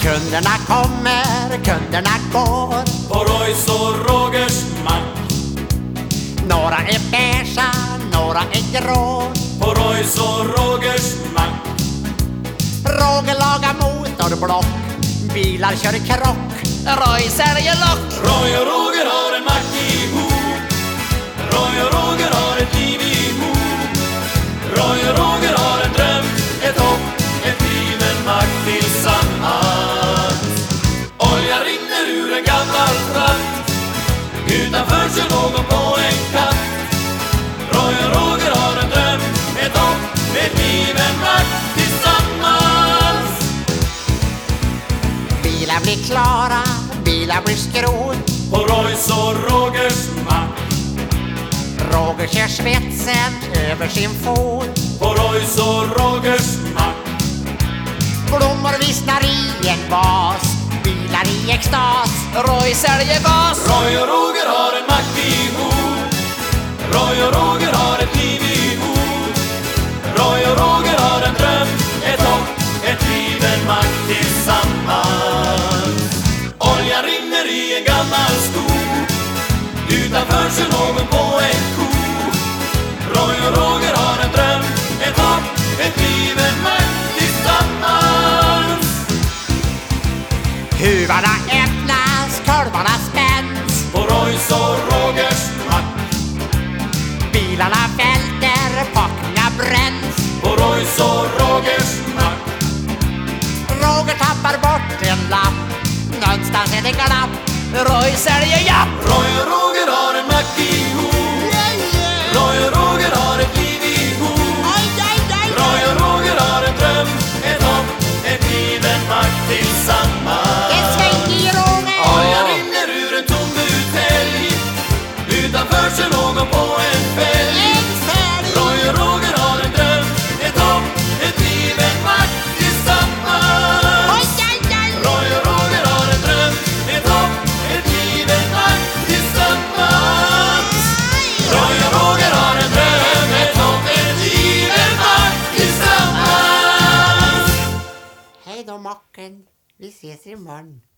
Kunderna kommer, kunderna går på Roys och Rogers mack. Några är beiga, några är grå På Roys och Rogers mack. Roger lagar motorblock, bilar kör krock, Roy säljer lock. Roy och Roger har en mack ihop. Roy och Roger har ett liv ihop. Roy och Roger har en dröm, ett hopp, ett liv, en mack tillsammans. Olja rinner ur en gammal tratt. Utanför kör någon på en katt. Roy och Roger har en dröm, ett hopp, ett liv, en mack tillsammans. Bilar blir klara, bilar blir skrot på Roys och Rogers mack. Roger kör svetsen över sin fot på Roys och Rogers mack. Blommor vissnar i en vas, bilar i extas, Roy säljer gas. Roy och Roger har en mack ihop. Roy och Roger har ett liv ihop. Roy och Roger har en dröm, ett hopp, ett liv, en mack tillsammans. Olja rinner i en gammal skog. Utanför kör någon på en ko. Roy och Roger har en dröm, ett hopp, ett liv, en mack tillsammans. Huvarna öppnas, kolvarna spänns på Roys och Rogers mack. Bilarna välter, packningar bränns på Roys och Rogers mack. Roger tappar bort en lapp, någonstans är det glapp, Roy säljer japp. Roy och Roger har en mack ihop. Roy och Roger har ett liv ihop. Roy och Roger har en dröm, ett hopp, ett liv, en mack tillsammans. Olja rinner ur en tom butelj. Utanför kör någon på en fälg. Roy och Roger har en dröm, ett hopp, ett liv, en mack tillsammans. Roy och Roger har en dröm, ett hopp, ett liv, en mack tillsammans. Roy och Roger har en dröm, ett hopp, ett liv, en mack tillsammans. Hej då macken, vi ses imorgon.